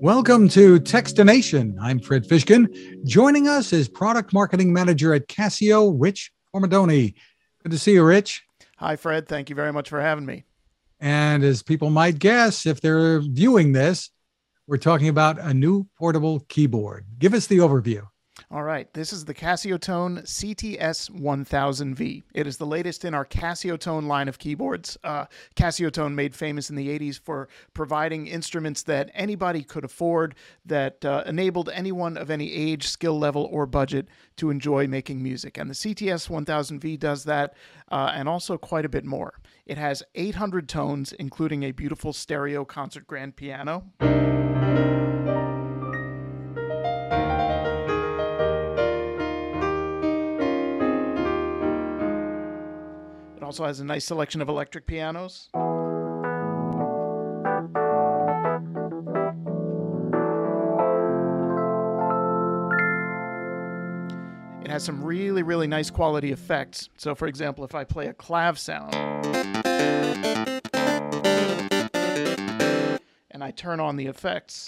Welcome to Techstination. I'm Fred Fishkin. Joining us is Product Marketing Manager at Casio, Rich Formidoni. Good to see you, Rich. Hi, Fred. Thank you very much for having me. And as people might guess, if they're viewing this, we're talking about a new portable keyboard. Give us the overview. All right, this is the Casio Tone CTS 1000V. It is the latest in our Casio Tone line of keyboards. Casio Tone made famous in the 80s for providing instruments that anybody could afford, that enabled anyone of any age, skill level, or budget to enjoy making music. And the CTS 1000V does that, and also quite a bit more. It has 800 tones, including a beautiful stereo concert grand piano. Also has a nice selection of electric pianos. It has some really nice quality effects. So for example, if I play a clav sound and I turn on the effects,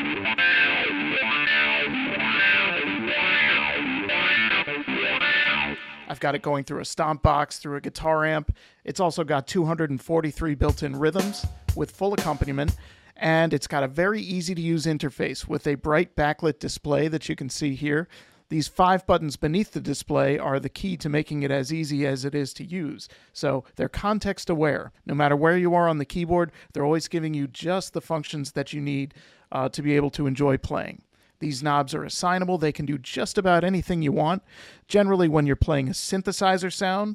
I've got it going through a stomp box, through a guitar amp. It's also got 243 built-in rhythms with full accompaniment, and it's got a very easy-to-use interface with a bright backlit display that you can see here. These 5 buttons beneath the display are the key to making it as easy as it is to use. So they're context-aware. No matter where you are on the keyboard, they're always giving you just the functions that you need to be able to enjoy playing. These knobs are assignable. They can do just about anything you want. Generally, when you're playing a synthesizer sound,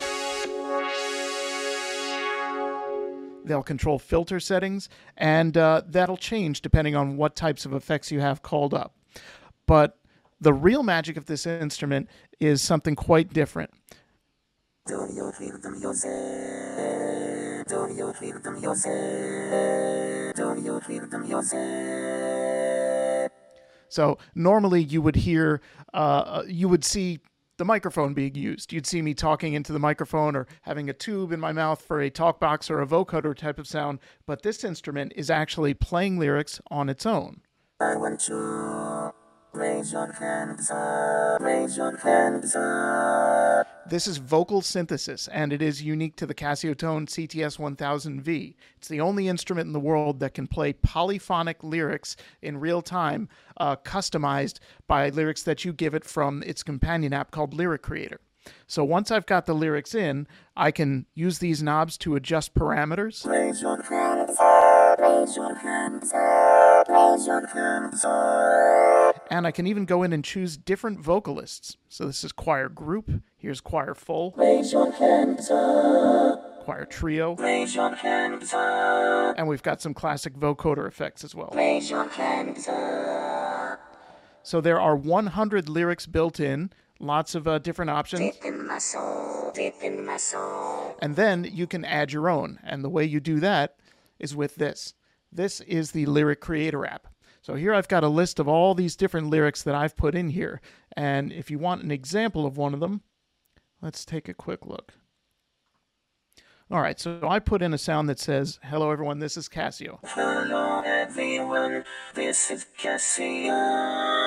they'll control filter settings, and that'll change depending on what types of effects you have called up. But the real magic of this instrument is something quite different. Do you feel the music? Do you feel the music? Do you feel the music? So normally you would hear, you would see the microphone being used. You'd see me talking into the microphone or having a tube in my mouth for a talk box or a vocoder type of sound. But this instrument is actually playing lyrics on its own. I want you. Raise your hands up, raise your hands up. This is vocal synthesis, and it is unique to the Casio Tone CTS 1000V. It's the only instrument in the world that can play polyphonic lyrics in real time, customized by lyrics that you give it from its companion app called Lyric Creator. So once I've got the lyrics in, I can use these knobs to adjust parameters. Raise your hands up, raise your hands up, raise your hands up. And I can even go in and choose different vocalists. So this is choir group. Here's choir full. Raise your hands up. Choir trio. Raise your hands up. And we've got some classic vocoder effects as well. Raise your hands up. So there are 100 lyrics built in. Lots of different options. Deep in my soul, deep in my soul. And then you can add your own. And the way you do that is with this. This is the Lyric Creator app. So here I've got a list of all these different lyrics that I've put in here. And if you want an example of one of them, let's take a quick look. All right, so I put in a sound that says, "Hello everyone, this is Casio." Hello everyone, this is Casio.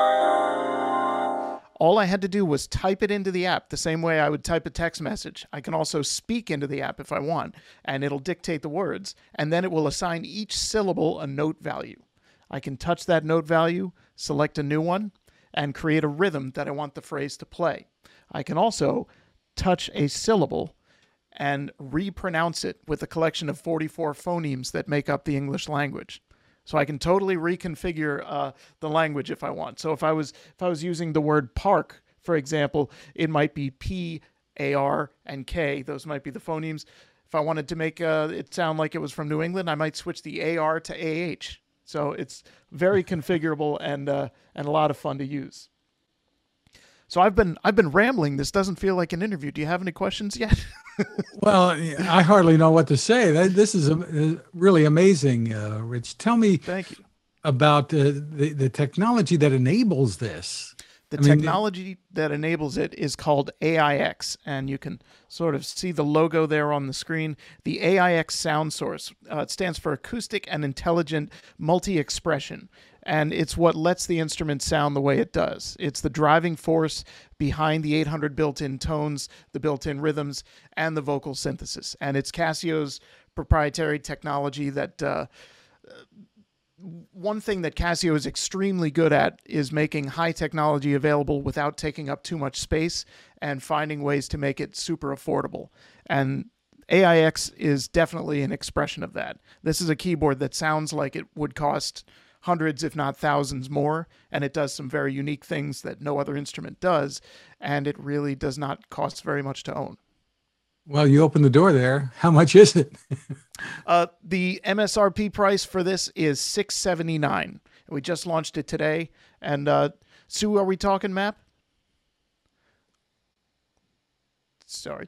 All I had to do was type it into the app the same way I would type a text message. I can also speak into the app if I want, and it'll dictate the words, and then it will assign each syllable a note value. I can touch that note value, select a new one, and create a rhythm that I want the phrase to play. I can also touch a syllable and repronounce it with a collection of 44 phonemes that make up the English language. So I can totally reconfigure the language if I want. So if I was using the word park, for example, it might be P, A, R, and K. Those might be the phonemes. If I wanted to make it sound like it was from New England, I might switch the AR to AH. So it's very configurable and a lot of fun to use. So I've been rambling. This doesn't feel like an interview. Do you have any questions yet? Well, I hardly know what to say. This is really amazing, Rich. Tell me Thank you. about the technology that enables this. The technology that enables it is called AIX, and you can sort of see the logo there on the screen. The AIX sound source, it stands for Acoustic and Intelligent Multi-Expression. and it's what lets the instrument sound the way it does. It's the driving force behind the 800 built-in tones, the built-in rhythms, and the vocal synthesis. And it's Casio's proprietary technology that one thing that Casio is extremely good at is making high technology available without taking up too much space and finding ways to make it super affordable. And AIX is definitely an expression of that. This is a keyboard that sounds like it would cost hundreds, if not thousands more, and it does some very unique things that no other instrument does, and it really does not cost very much to own. Well, you opened the door there. How much is it? The MSRP price for this is $679. We just launched it today. And Sue, are we talking map? Sorry.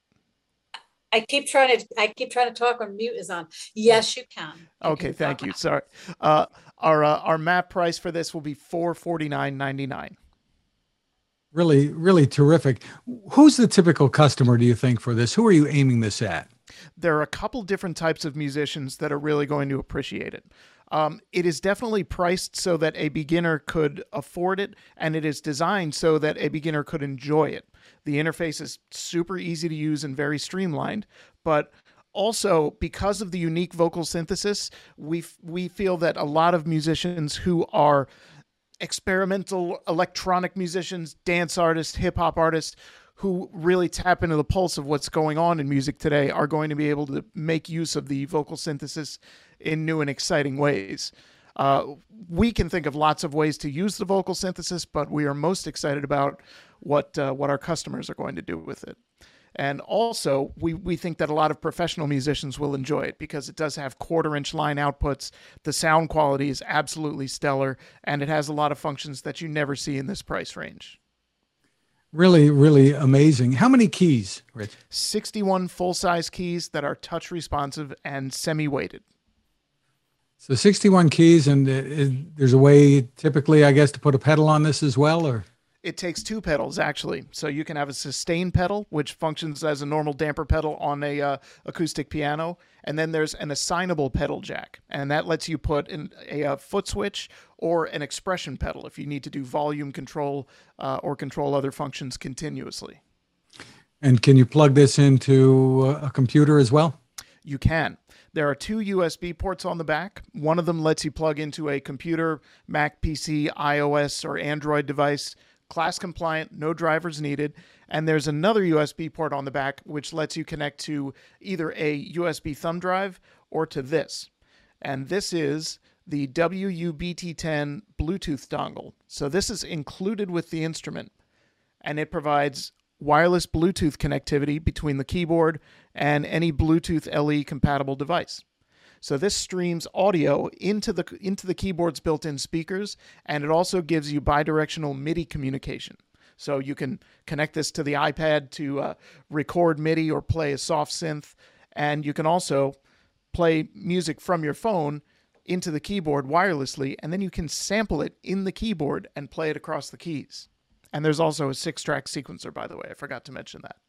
I keep trying to talk when mute is on. Yes, you can. Okay, thank you. Sorry. Our map price for this will be $449.99. Really, really terrific. Who's the typical customer, do you think, for this? Who are you aiming this at? There are a couple different types of musicians that are really going to appreciate it. It is definitely priced so that a beginner could afford it, and it is designed so that a beginner could enjoy it. The interface is super easy to use and very streamlined, but also because of the unique vocal synthesis, we feel that a lot of musicians who are experimental electronic musicians, dance artists, hip-hop artists who really tap into the pulse of what's going on in music today are going to be able to make use of the vocal synthesis in new and exciting ways. We can think of lots of ways to use the vocal synthesis, but we are most excited about what our customers are going to do with it. And also, we think that a lot of professional musicians will enjoy it because it does have quarter-inch line outputs. The sound quality is absolutely stellar, and it has a lot of functions that you never see in this price range. Really, really amazing. How many keys, Rich? 61 full-size keys that are touch-responsive and semi-weighted. So 61 keys, and there's a way typically, I guess, to put a pedal on this as well, or? It takes two pedals, actually. So you can have a sustain pedal, which functions as a normal damper pedal on a acoustic piano. And then there's an assignable pedal jack. And that lets you put in a foot switch or an expression pedal if you need to do volume control or control other functions continuously. And can you plug this into a computer as well? You can. There are two USB ports on the back. One of them lets you plug into a computer, Mac, PC, iOS, or Android device. Class compliant, no drivers needed. And there's another USB port on the back which lets you connect to either a USB thumb drive or to this. And this is the WU-BT10 Bluetooth dongle. So this is included with the instrument, and it provides wireless Bluetooth connectivity between the keyboard and any Bluetooth LE compatible device. So this streams audio into the keyboard's built-in speakers, and it also gives you bidirectional MIDI communication. So you can connect this to the iPad to record MIDI or play a soft synth, and you can also play music from your phone into the keyboard wirelessly, and then you can sample it in the keyboard and play it across the keys. And there's also a 6-track sequencer, by the way. I forgot to mention that.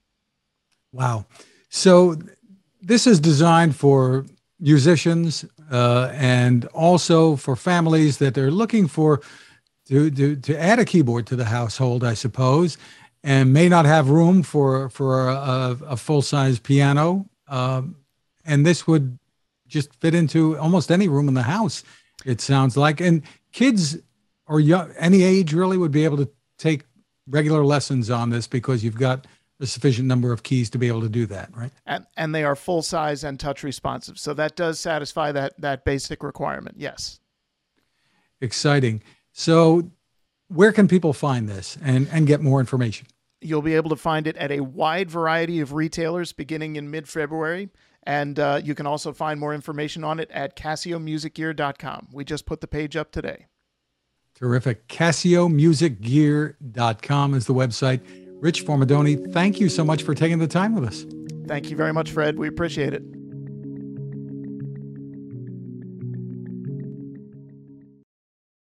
Wow. So this is designed for musicians and also for families that they're looking for to add a keyboard to the household, I suppose, and may not have room for a full-size piano. And this would just fit into almost any room in the house, it sounds like. And kids or young, any age really would be able to take regular lessons on this because you've got a sufficient number of keys to be able to do that, right? And they are full size and touch responsive. So that does satisfy that basic requirement. Yes. Exciting. So where can people find this and get more information? You'll be able to find it at a wide variety of retailers beginning in mid-February. And you can also find more information on it at CasioMusicGear.com. We just put the page up today. Terrific. CasioMusicGear.com is the website. Rich Formidoni, thank you so much for taking the time with us. Thank you very much, Fred. We appreciate it.